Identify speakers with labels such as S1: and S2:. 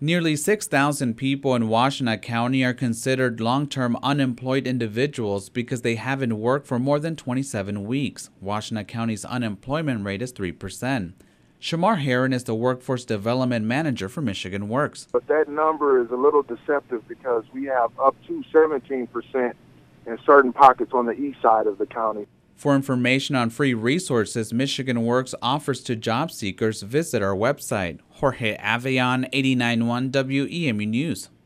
S1: Nearly 6,000 people in Washtenaw County are considered long-term unemployed individuals because they haven't worked for more than 27 weeks. Washtenaw County's unemployment rate is 3%. Shamar Heron is the Workforce Development Manager for Michigan Works.
S2: But that number is a little deceptive because we have up to 17% in certain pockets on the east side of the county.
S1: For information on free resources Michigan Works offers to job seekers, visit our website. Jorge Avean, 89.1 WEMU News.